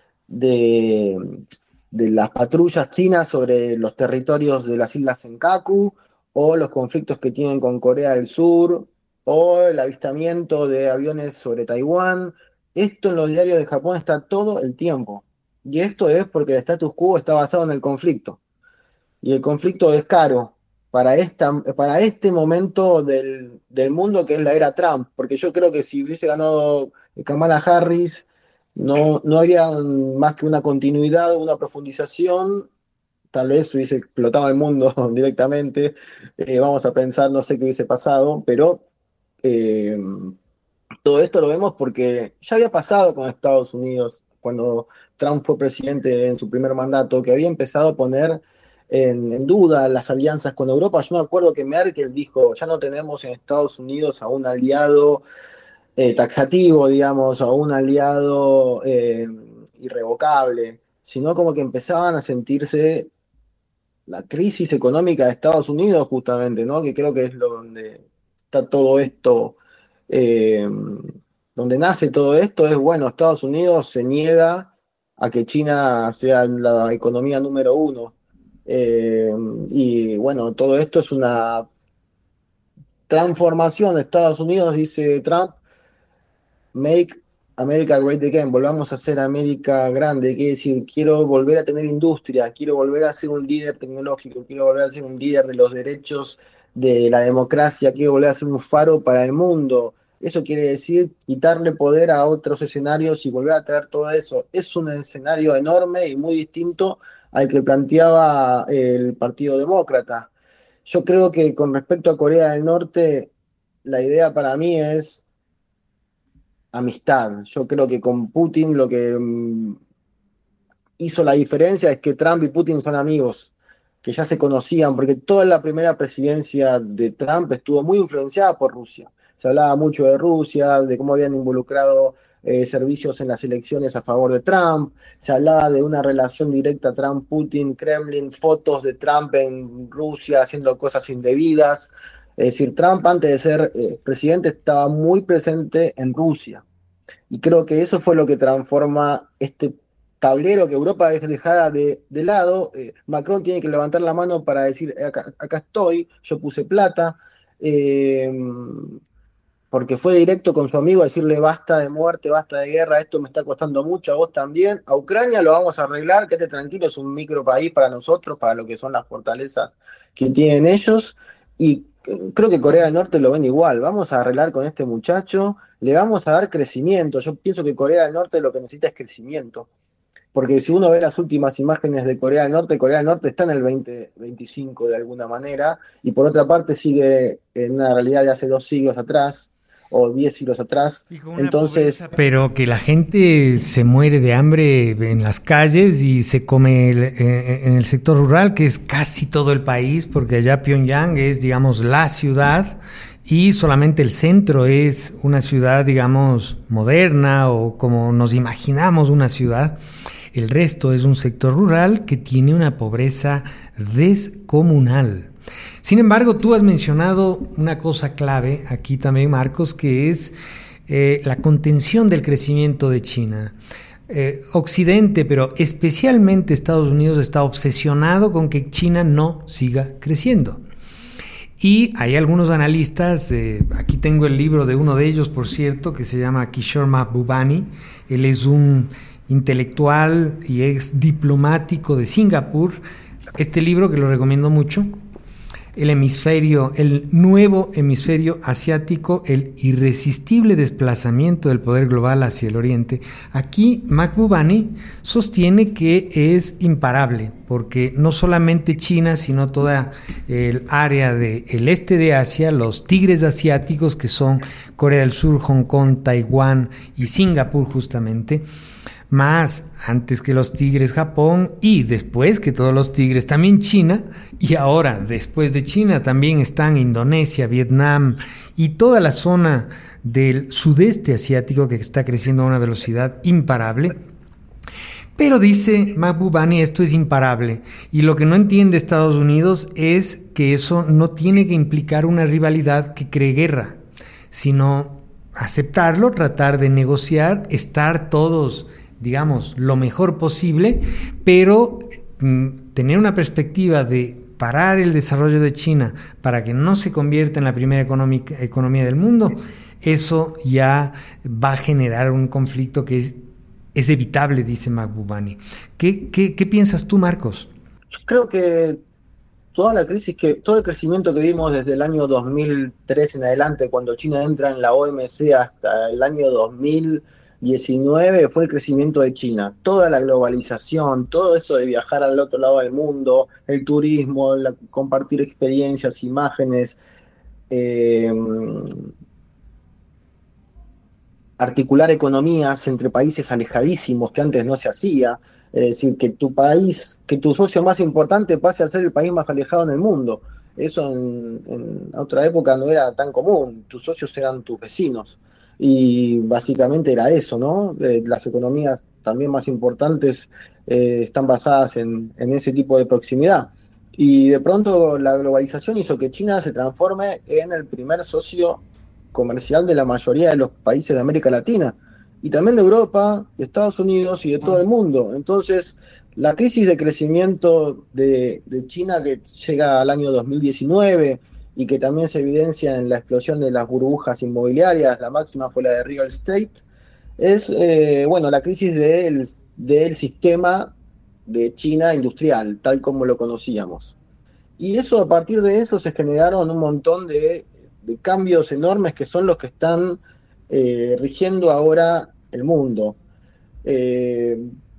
de, de las patrullas chinas sobre los territorios de las islas Senkaku, o los conflictos que tienen con Corea del Sur, o el avistamiento de aviones sobre Taiwán. Esto en los diarios de Japón está todo el tiempo. Y esto es porque el status quo está basado en el conflicto. Y el conflicto es caro para, esta, para este momento del, del mundo que es la era Trump. Porque yo creo que si hubiese ganado Kamala Harris, no, no habría más que una continuidad, una profundización. Tal vez hubiese explotado el mundo directamente. Eh, vamos a pensar, no sé qué hubiese pasado, pero eh, todo esto lo vemos porque ya había pasado con Estados Unidos cuando Trump fue presidente en su primer mandato, que había empezado a poner en, en duda las alianzas con Europa. Yo me acuerdo que Merkel dijo, ya no tenemos en Estados Unidos a un aliado eh, taxativo, digamos, a un aliado eh, irrevocable, sino como que empezaban a sentirse la crisis económica de Estados Unidos justamente, ¿no? Que creo que es lo donde está todo esto, eh, donde nace todo esto es, bueno, Estados Unidos se niega a que China sea la economía número uno. Eh, y bueno, todo esto es una transformación de Estados Unidos, dice Trump, Make America Great Again, volvamos a hacer América grande, quiere decir, quiero volver a tener industria, quiero volver a ser un líder tecnológico, quiero volver a ser un líder de los derechos de la democracia, quiero volver a ser un faro para el mundo. Eso quiere decir quitarle poder a otros escenarios y volver a traer todo eso. Es un escenario enorme y muy distinto al que planteaba el Partido Demócrata. Yo creo que con respecto a Corea del Norte, la idea para mí es amistad. Yo creo que con Putin lo que mm, hizo la diferencia es que Trump y Putin son amigos, que ya se conocían, porque toda la primera presidencia de Trump estuvo muy influenciada por Rusia. Se hablaba mucho de Rusia, de cómo habían involucrado eh, servicios en las elecciones a favor de Trump, se hablaba de una relación directa Trump-Putin, Kremlin, fotos de Trump en Rusia haciendo cosas indebidas. Es decir, Trump antes de ser eh, presidente estaba muy presente en Rusia. Y creo que eso fue lo que transforma este tablero que Europa deja dejada de, de lado. Eh, Macron tiene que levantar la mano para decir, acá, acá estoy, yo puse plata, eh, porque fue directo con su amigo a decirle basta de muerte, basta de guerra, esto me está costando mucho, a vos también. A Ucrania lo vamos a arreglar, quédate tranquilo, es un micro país para nosotros, para lo que son las fortalezas que tienen ellos. Y creo que Corea del Norte lo ven igual, vamos a arreglar con este muchacho, le vamos a dar crecimiento. Yo pienso que Corea del Norte lo que necesita es crecimiento, porque si uno ve las últimas imágenes de Corea del Norte, Corea del Norte está en el veinte veinticinco de alguna manera, y por otra parte sigue en una realidad de hace dos siglos atrás, o diez siglos atrás. Entonces, pobreza, pero que la gente se muere de hambre en las calles y se come el, en el sector rural, que es casi todo el país, porque allá Pyongyang es, digamos, la ciudad y solamente el centro es una ciudad, digamos, moderna o como nos imaginamos una ciudad. El resto es un sector rural que tiene una pobreza descomunal. Sin embargo, tú has mencionado una cosa clave aquí también, Marcos, que es eh, la contención del crecimiento de China. Eh, Occidente, pero especialmente Estados Unidos, está obsesionado con que China no siga creciendo. Y hay algunos analistas, eh, aquí tengo el libro de uno de ellos, por cierto, que se llama Kishore Mahbubani. Él es un intelectual y ex diplomático de Singapur. Este libro, que lo recomiendo mucho, El hemisferio, el nuevo hemisferio asiático, el irresistible desplazamiento del poder global hacia el oriente. Aquí Mahbubani sostiene que es imparable, porque no solamente China, sino toda el área del este de Asia, los tigres asiáticos, que son Corea del Sur, Hong Kong, Taiwán y Singapur justamente, más antes que los tigres Japón, y después que todos los tigres también China, y ahora después de China también están Indonesia, Vietnam y toda la zona del sudeste asiático, que está creciendo a una velocidad imparable. Pero dice Mahbubani, esto es imparable, y lo que no entiende Estados Unidos es que eso no tiene que implicar una rivalidad que cree guerra, sino aceptarlo, tratar de negociar, estar todos, digamos, lo mejor posible, pero mm, tener una perspectiva de parar el desarrollo de China para que no se convierta en la primera económica, economía del mundo. Eso ya va a generar un conflicto que es, es evitable, dice Mahbubani. ¿Qué, qué, ¿Qué piensas tú, Marcos? yo creo que toda la crisis, que todo el crecimiento que vimos desde el año dos mil tres en adelante, cuando China entra en la O M C, hasta el año dos mil diecinueve, fue el crecimiento de China. Toda la globalización, todo eso de viajar al otro lado del mundo, el turismo, la, compartir experiencias, imágenes, eh, articular economías entre países alejadísimos que antes no se hacía. Es decir, que tu país, que tu socio más importante pase a ser el país más alejado en el mundo. Eso en, en otra época no era tan común. Tus socios eran tus vecinos. Y básicamente era eso, ¿no? Eh, las economías también más importantes eh, están basadas en, en ese tipo de proximidad. Y de pronto la globalización hizo que China se transforme en el primer socio comercial de la mayoría de los países de América Latina, y también de Europa, de Estados Unidos y de todo el mundo. Entonces, la crisis de crecimiento de, de China, que llega al año dos mil diecinueve y que también se evidencia en la explosión de las burbujas inmobiliarias, la máxima fue la de real estate, es eh, bueno, la crisis del, del sistema de China industrial, tal como lo conocíamos. Y eso, a partir de eso, se generaron un montón de, de cambios enormes que son los que están eh, rigiendo ahora el mundo. Eh,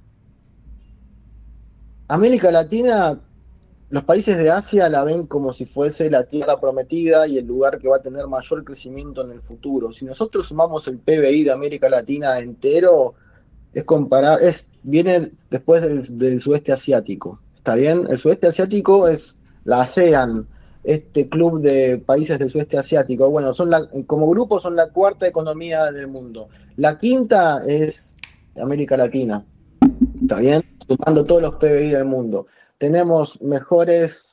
América Latina, los países de Asia la ven como si fuese la tierra prometida y el lugar que va a tener mayor crecimiento en el futuro. Si nosotros sumamos el P B I de América Latina entero, es comparar, es, viene después del, del sudeste asiático. ¿Está bien? El sudeste asiático es la ASEAN, este club de países del sudeste asiático. Bueno, son la, como grupo son la cuarta economía del mundo. La quinta es América Latina. ¿Está bien? Sumando todos los P B I del mundo. Tenemos mejores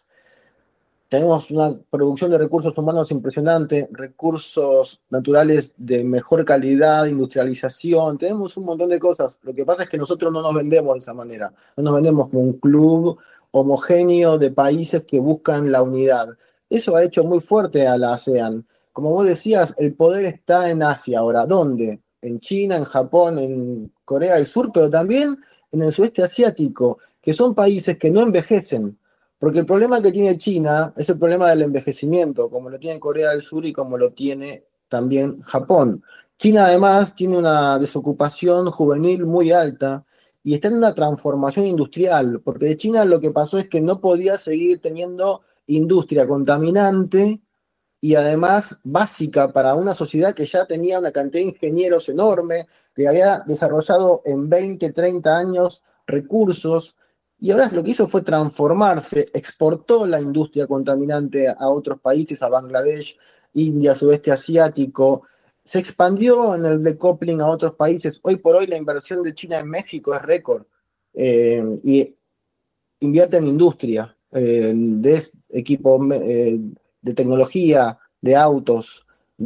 tenemos una producción de recursos humanos impresionante, recursos naturales de mejor calidad, industrialización, tenemos un montón de cosas. Lo que pasa es que nosotros no nos vendemos de esa manera, no nos vendemos como un club homogéneo de países que buscan la unidad. Eso ha hecho muy fuerte a la ASEAN. Como vos decías, el poder está en Asia ahora. ¿Dónde? En China, en Japón, en Corea del Sur, pero también en el sudeste asiático, que son países que no envejecen. Porque el problema que tiene China es el problema del envejecimiento, como lo tiene Corea del Sur y como lo tiene también Japón. China además tiene una desocupación juvenil muy alta y está en una transformación industrial, porque de China lo que pasó es que no podía seguir teniendo industria contaminante y además básica para una sociedad que ya tenía una cantidad de ingenieros enorme, que había desarrollado en veinte, treinta años recursos, y ahora lo que hizo fue transformarse, exportó la industria contaminante a otros países, a Bangladesh, India, sudeste asiático, se expandió en el decoupling a otros países. Hoy por hoy la inversión de China en México es récord, eh, y invierte en industria, eh, de equipo eh, de tecnología, de autos,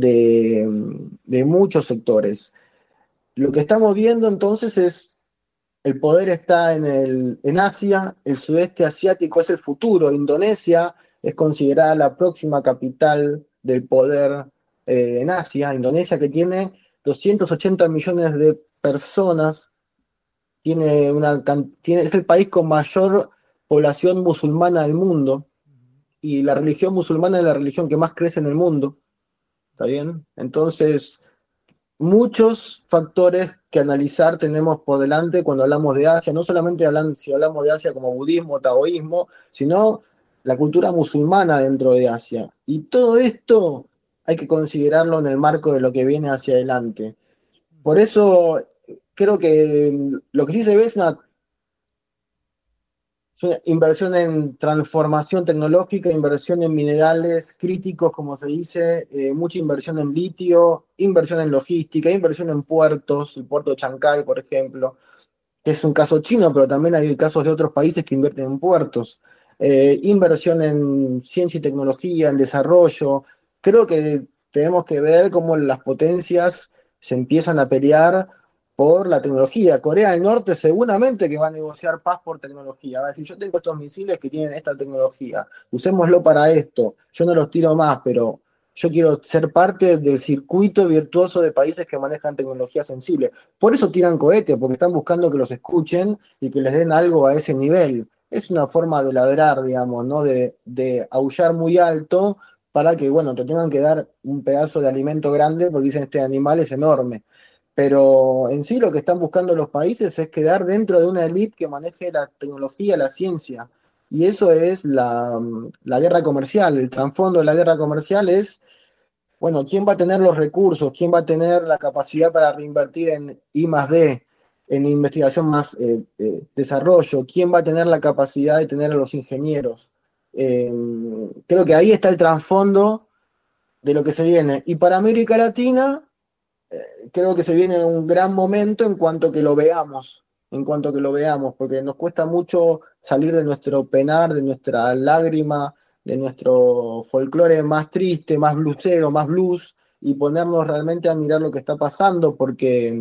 de, de muchos sectores. Lo que estamos viendo entonces es el poder está en, el, en Asia, el sudeste asiático es el futuro. Indonesia es considerada la próxima capital del poder eh, en Asia. Indonesia, que tiene doscientos ochenta millones de personas, tiene una, tiene, es el país con mayor población musulmana del mundo, y la religión musulmana es la religión que más crece en el mundo. ¿Está bien? Entonces, muchos factores que analizar tenemos por delante cuando hablamos de Asia, no solamente hablan, si hablamos de Asia como budismo, taoísmo, sino la cultura musulmana dentro de Asia. Y todo esto hay que considerarlo en el marco de lo que viene hacia adelante. Por eso creo que lo que sí se ve es una, es una inversión en transformación tecnológica, inversión en minerales críticos, como se dice, eh, mucha inversión en litio, inversión en logística, inversión en puertos, el puerto de Chancay, por ejemplo, que es un caso chino, pero también hay casos de otros países que invierten en puertos, eh, inversión en ciencia y tecnología, en desarrollo. Creo que tenemos que ver cómo las potencias se empiezan a pelear por la tecnología. Corea del Norte seguramente que va a negociar paz por tecnología. Va a decir, yo tengo estos misiles que tienen esta tecnología, usémoslo para esto. Yo no los tiro más, pero yo quiero ser parte del circuito virtuoso de países que manejan tecnología sensible. Por eso tiran cohetes, porque están buscando que los escuchen y que les den algo a ese nivel. Es una forma de ladrar, digamos, ¿no? De, de aullar muy alto para que, bueno, te tengan que dar un pedazo de alimento grande porque dicen este animal es enorme. Pero en sí lo que están buscando los países es quedar dentro de una élite que maneje la tecnología, la ciencia. Y eso es la, la guerra comercial. El trasfondo de la guerra comercial es, bueno, ¿quién va a tener los recursos? ¿Quién va a tener la capacidad para reinvertir en I más D, en investigación más eh, eh, desarrollo? ¿Quién va a tener la capacidad de tener a los ingenieros? Eh, creo que ahí está el trasfondo de lo que se viene. Y para América Latina, creo que se viene un gran momento en cuanto que lo veamos. en cuanto a que lo veamos, porque nos cuesta mucho salir de nuestro penar, de nuestra lágrima, de nuestro folclore más triste, más blusero, más blues, y ponernos realmente a mirar lo que está pasando, porque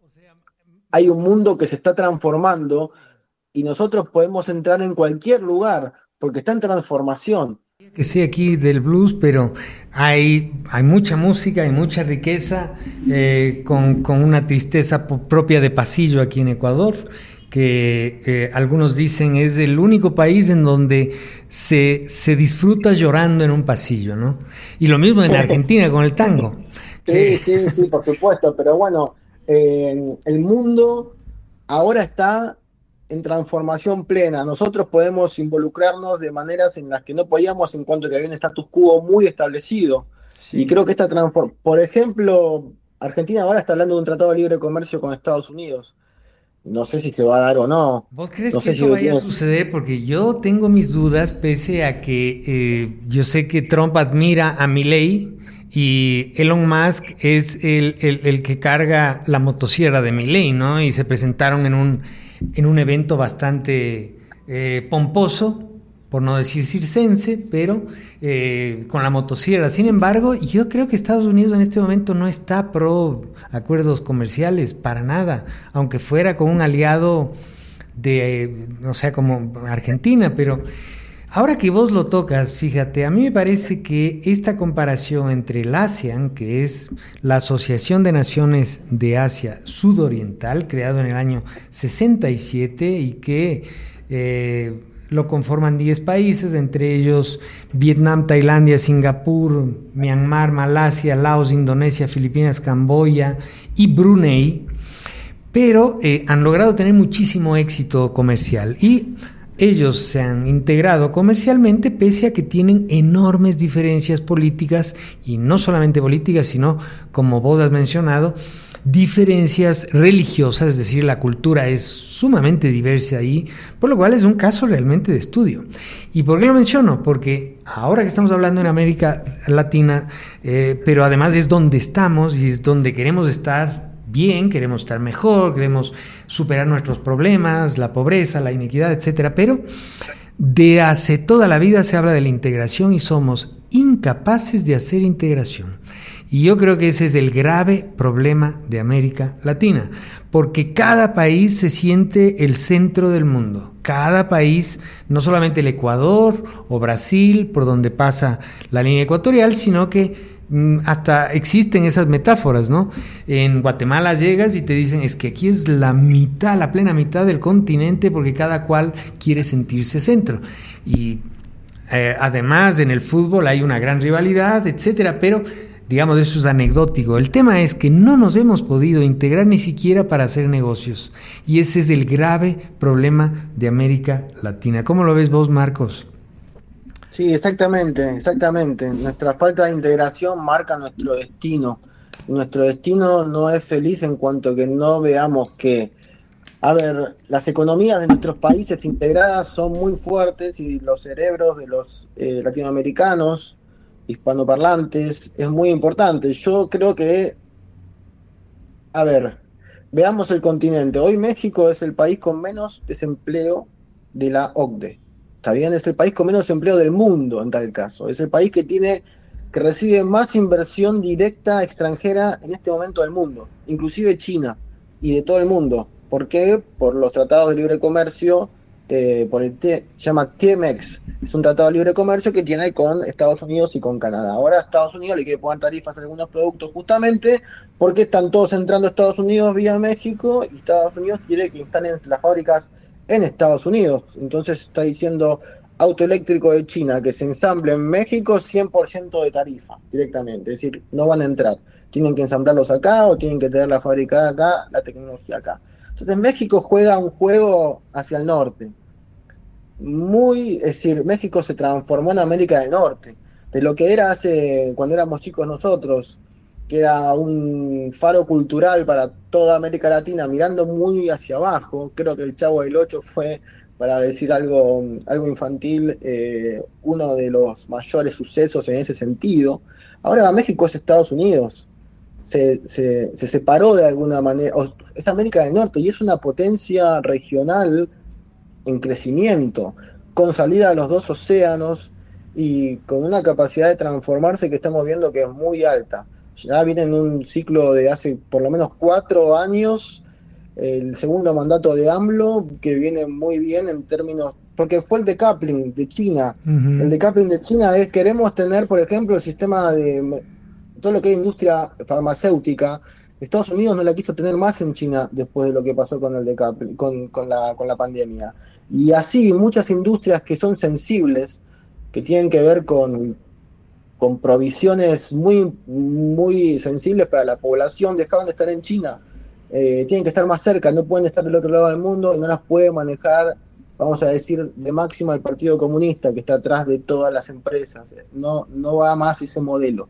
hay un mundo que se está transformando y nosotros podemos entrar en cualquier lugar, porque está en transformación. Que sí, aquí del blues, pero hay, hay mucha música, hay mucha riqueza, eh, con, con una tristeza propia de pasillo aquí en Ecuador, que eh, algunos dicen es el único país en donde se, se disfruta llorando en un pasillo, ¿no? Y lo mismo en Argentina con el tango. Sí, sí, sí, por supuesto, pero bueno, eh, el mundo ahora está en transformación plena. Nosotros podemos involucrarnos de maneras en las que no podíamos en cuanto que había un status quo muy establecido. Sí. Y creo que esta transformación, por ejemplo, Argentina ahora está hablando de un tratado de libre comercio con Estados Unidos. No sé si se va a dar o no. ¿Vos crees no que eso si vaya a suceder? Porque yo tengo mis dudas, pese a que eh, yo sé que Trump admira a Milei y Elon Musk es el, el, el que carga la motosierra de Milei, ¿no? Y se presentaron en un, en un evento bastante eh, pomposo, por no decir circense, pero eh, con la motosierra. Sin embargo, yo creo que Estados Unidos en este momento no está pro acuerdos comerciales, para nada, aunque fuera con un aliado de, eh, o sea, como Argentina, pero ahora que vos lo tocas, fíjate, a mí me parece que esta comparación entre el ASEAN, que es la Asociación de Naciones de Asia Sudoriental, creado en el año sesenta y siete y que eh, lo conforman diez países, entre ellos Vietnam, Tailandia, Singapur, Myanmar, Malasia, Laos, Indonesia, Filipinas, Camboya y Brunei, pero eh, han logrado tener muchísimo éxito comercial y ellos se han integrado comercialmente pese a que tienen enormes diferencias políticas, y no solamente políticas, sino, como vos has mencionado, diferencias religiosas, es decir, la cultura es sumamente diversa ahí, por lo cual es un caso realmente de estudio. ¿Y por qué lo menciono? Porque ahora que estamos hablando en América Latina, eh, pero además es donde estamos y es donde queremos estar bien, queremos estar mejor, queremos superar nuestros problemas, la pobreza, la inequidad, etcétera, pero de hace toda la vida se habla de la integración y somos incapaces de hacer integración. Y yo creo que ese es el grave problema de América Latina, porque cada país se siente el centro del mundo. Cada país, no solamente el Ecuador o Brasil, por donde pasa la línea ecuatorial, sino que mm, hasta existen esas metáforas, ¿no? En Guatemala llegas y te dicen, es que aquí es la mitad, la plena mitad del continente, porque cada cual quiere sentirse centro. Y eh, además en el fútbol hay una gran rivalidad, etcétera, pero digamos, eso es anecdótico. El tema es que no nos hemos podido integrar ni siquiera para hacer negocios. Y ese es el grave problema de América Latina. ¿Cómo lo ves vos, Marcos? Sí, exactamente, exactamente. Nuestra falta de integración marca nuestro destino. Nuestro destino no es feliz en cuanto que no veamos que, a ver, las economías de nuestros países integradas son muy fuertes y los cerebros de los eh, latinoamericanos hispanoparlantes es muy importante. Yo creo que, a ver, veamos el continente. Hoy México es el país con menos desempleo de la O C D E. Está bien, es el país con menos empleo del mundo en tal caso. Es el país que tiene, que recibe más inversión directa extranjera en este momento del mundo, inclusive China y de todo el mundo. ¿Por qué? Por los tratados de libre comercio. Eh, por el T, se llama T M E X, es un tratado de libre comercio que tiene con Estados Unidos y con Canadá. Ahora Estados Unidos le quiere poner tarifas a algunos productos justamente porque están todos entrando a Estados Unidos vía México y Estados Unidos quiere que instalen las fábricas en Estados Unidos. Entonces está diciendo auto eléctrico de China que se ensamble en México cien por ciento de tarifa directamente, es decir, no van a entrar, tienen que ensamblarlos acá o tienen que tener la fábrica acá, la tecnología acá. Entonces México juega un juego hacia el norte. Muy, es decir, México se transformó en América del Norte. De lo que era hace, cuando éramos chicos nosotros, que era un faro cultural para toda América Latina, mirando muy hacia abajo. Creo que el Chavo del Ocho fue, para decir algo, algo infantil, eh, uno de los mayores sucesos en ese sentido. Ahora México es Estados Unidos. se, se, se separó de alguna manera, o, es América del Norte y es una potencia regional en crecimiento, con salida a los dos océanos y con una capacidad de transformarse que estamos viendo que es muy alta. Ya viene en un ciclo de hace por lo menos cuatro años, el segundo mandato de AMLO, que viene muy bien en términos, porque fue el decoupling de China. Uh-huh. El decoupling de China es, queremos tener, por ejemplo, el sistema de todo lo que es industria farmacéutica. Estados Unidos no la quiso tener más en China después de lo que pasó con el decoupling, con, con, la, con la pandemia. Y así muchas industrias que son sensibles, que tienen que ver con, con provisiones muy, muy sensibles para la población, dejaban de estar en China. Eh, tienen que estar más cerca, no pueden estar del otro lado del mundo y no las puede manejar, vamos a decir, de máxima el Partido Comunista, que está atrás de todas las empresas. No, no va más ese modelo.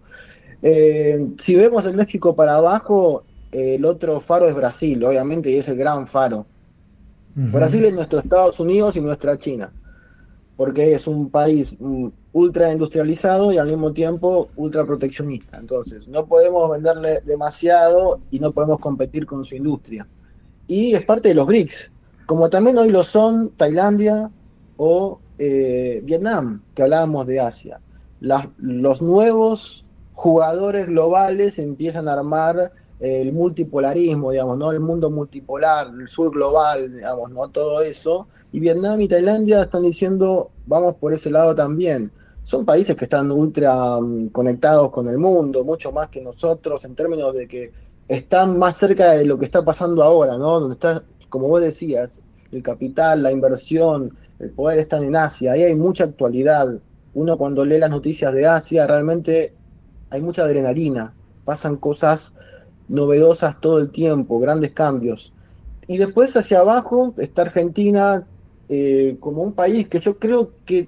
Eh, si vemos de México para abajo, eh, el otro faro es Brasil, obviamente, y es el gran faro. Uh-huh. Brasil es nuestro Estados Unidos y nuestra China, porque es un país um, ultra industrializado y al mismo tiempo ultra proteccionista. Entonces, no podemos venderle demasiado y no podemos competir con su industria. Y es parte de los B R I C S, como también hoy lo son Tailandia o eh, Vietnam, que hablábamos de Asia. Las, los nuevos jugadores globales empiezan a armar el multipolarismo, digamos, ¿no? El mundo multipolar, el sur global, digamos, ¿no? Todo eso. Y Vietnam y Tailandia están diciendo, vamos por ese lado también. Son países que están ultra um, conectados con el mundo, mucho más que nosotros, en términos de que están más cerca de lo que está pasando ahora, ¿no? Donde está, como vos decías, el capital, la inversión, el poder están en Asia. Ahí hay mucha actualidad. Uno cuando lee las noticias de Asia, realmente hay mucha adrenalina. Pasan cosas novedosas todo el tiempo, grandes cambios. Y después hacia abajo está Argentina, eh, como un país que yo creo que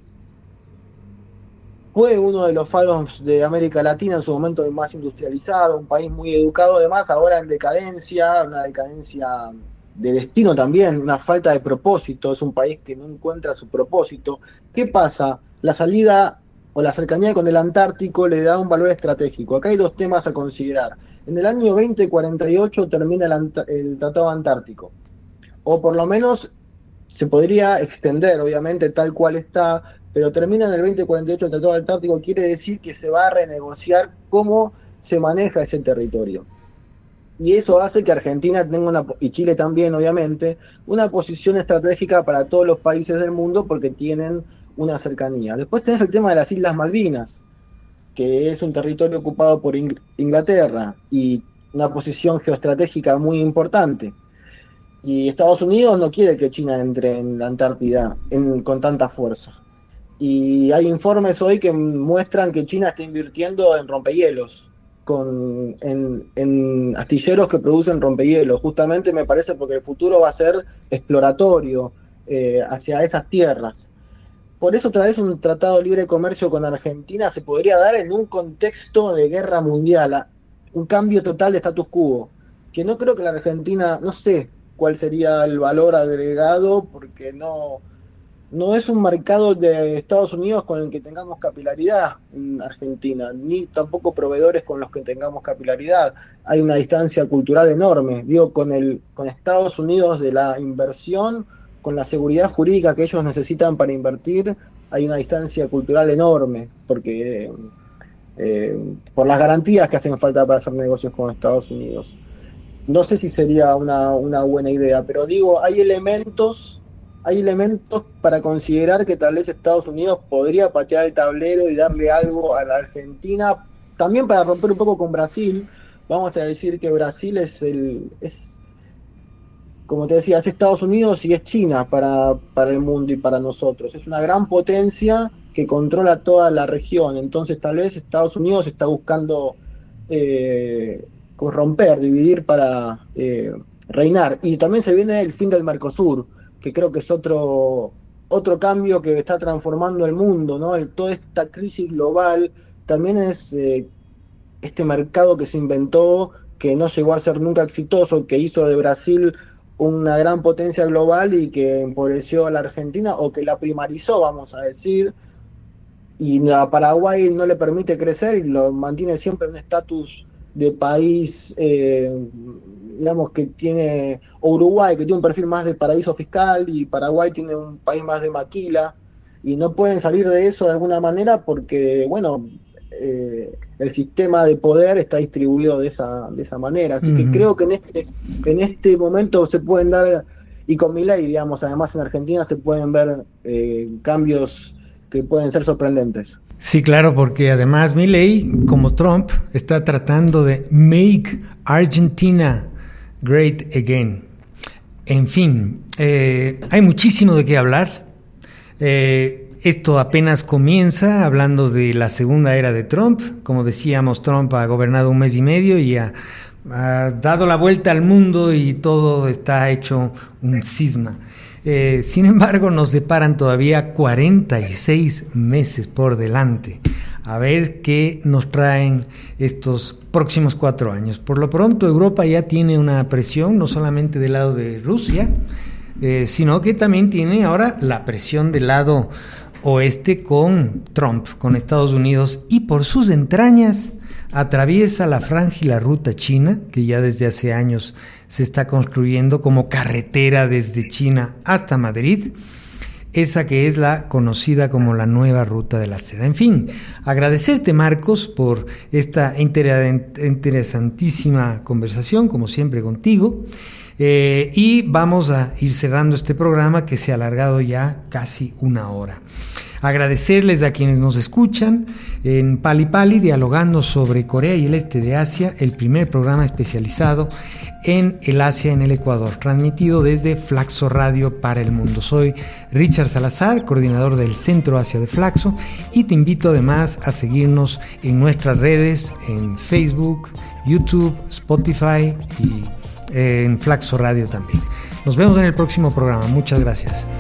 fue uno de los faros de América Latina en su momento más industrializado, un país muy educado, además ahora en decadencia, una decadencia de destino también, una falta de propósito, es un país que no encuentra su propósito. ¿Qué pasa? La salida o la cercanía con el Antártico le da un valor estratégico. Acá hay dos temas a considerar. En el año veinte cuarenta y ocho termina el, Ant- el Tratado Antártico, o por lo menos se podría extender, obviamente, tal cual está, pero termina en el veinte cuarenta y ocho el Tratado Antártico, quiere decir que se va a renegociar cómo se maneja ese territorio. Y eso hace que Argentina tenga una, y Chile también, obviamente, una posición estratégica para todos los países del mundo porque tienen una cercanía. Después tenés el tema de las Islas Malvinas, que es un territorio ocupado por Ing- Inglaterra y una posición geoestratégica muy importante. Y Estados Unidos no quiere que China entre en la Antártida en, con tanta fuerza. Y hay informes hoy que muestran que China está invirtiendo en rompehielos, con, en, en astilleros que producen rompehielos. Justamente me parece porque el futuro va a ser exploratorio eh, hacia esas tierras. Por eso otra vez un tratado de libre comercio con Argentina se podría dar en un contexto de guerra mundial, un cambio total de status quo, que no creo que la Argentina, no sé cuál sería el valor agregado, porque no, no es un mercado de Estados Unidos con el que tengamos capilaridad en Argentina, ni tampoco proveedores con los que tengamos capilaridad. Hay una distancia cultural enorme, digo, con, el, con Estados Unidos de la inversión, con la seguridad jurídica que ellos necesitan para invertir, hay una distancia cultural enorme, porque eh, por las garantías que hacen falta para hacer negocios con Estados Unidos. No sé si sería una, una buena idea, pero digo, hay elementos, hay elementos para considerar que tal vez Estados Unidos podría patear el tablero y darle algo a la Argentina, también para romper un poco con Brasil. Vamos a decir que Brasil es el... es como te decía, es Estados Unidos y es China para, para el mundo y para nosotros. Es una gran potencia que controla toda la región. Entonces tal vez Estados Unidos está buscando eh, corromper, dividir para eh, reinar. Y también se viene el fin del Mercosur, que creo que es otro, otro cambio que está transformando el mundo, ¿no? El, toda esta crisis global también es eh, este mercado que se inventó, que no llegó a ser nunca exitoso, que hizo de Brasil una gran potencia global y que empobreció a la Argentina, o que la primarizó, vamos a decir, y a Paraguay no le permite crecer y lo mantiene siempre en un estatus de país, eh, digamos que tiene, o Uruguay, que tiene un perfil más de paraíso fiscal, y Paraguay tiene un país más de maquila, y no pueden salir de eso de alguna manera porque, bueno, eh, el sistema de poder está distribuido de esa, de esa manera. Así uh-huh. que creo que en este, en este momento se pueden dar, y con Milei, digamos, además en Argentina se pueden ver eh, cambios que pueden ser sorprendentes. Sí, claro, porque además Milei, como Trump, está tratando de make Argentina great again. En fin, eh, hay muchísimo de qué hablar. Eh, esto apenas comienza, hablando de la segunda era de Trump. Como decíamos, Trump ha gobernado un mes y medio y ha, ha dado la vuelta al mundo y todo está hecho un cisma. Eh, sin embargo, nos deparan todavía cuarenta y seis meses por delante. A ver qué nos traen estos próximos cuatro años. Por lo pronto, Europa ya tiene una presión, no solamente del lado de Rusia, eh, sino que también tiene ahora la presión del lado oeste con Trump, con Estados Unidos, y por sus entrañas atraviesa la franja y la ruta china, que ya desde hace años se está construyendo como carretera desde China hasta Madrid, esa que es la conocida como la nueva ruta de la seda. En fin, agradecerte, Marcos, por esta interesantísima conversación, como siempre contigo, eh, y vamos a ir cerrando este programa que se ha alargado ya casi una hora. Agradecerles a quienes nos escuchan en Pali Pali, dialogando sobre Corea y el este de Asia, el primer programa especializado en el Asia en el Ecuador, transmitido desde Flaxo Radio para el mundo. Soy Richard Salazar, coordinador del Centro Asia de Flaxo, y te invito además a seguirnos en nuestras redes, en Facebook, YouTube, Spotify y en Flaxo Radio también. Nos vemos en el próximo programa. Muchas gracias.